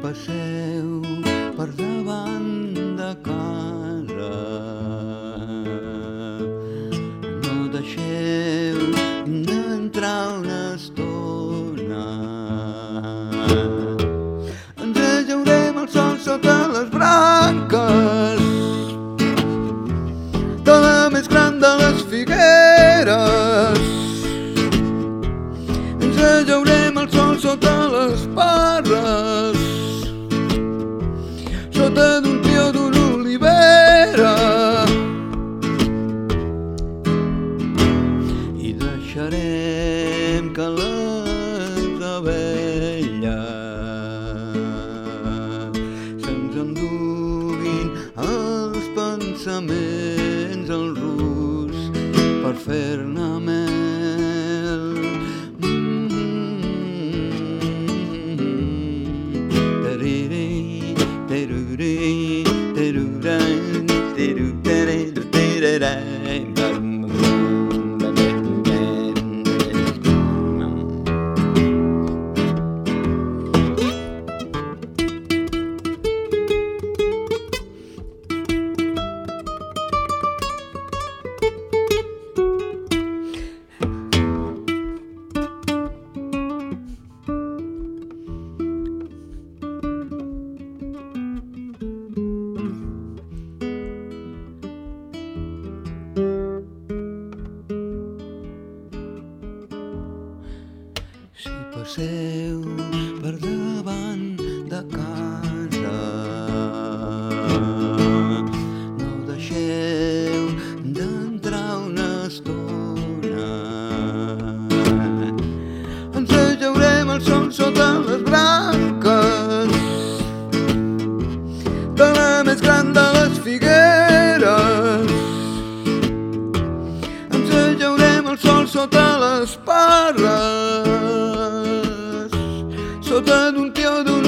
passeu per davant de casa, no deixeu d'entrar una estona. Ens ajaurem al sol sota les branques de la més gran de les figueres. Ens ajaurem al sol sota les parres, sota d'un tió d'una olivera, i deixarem que les abelles se'ns enduguin els pensaments al rus per fer-ne mel. Si passeu per davant de casa, no deixeu d'entrar una estona. Ens ajaurem al sol sota les branques de la més gran de les figueres. Ens ajaurem al sol sota les parres, sota d'un tió d'una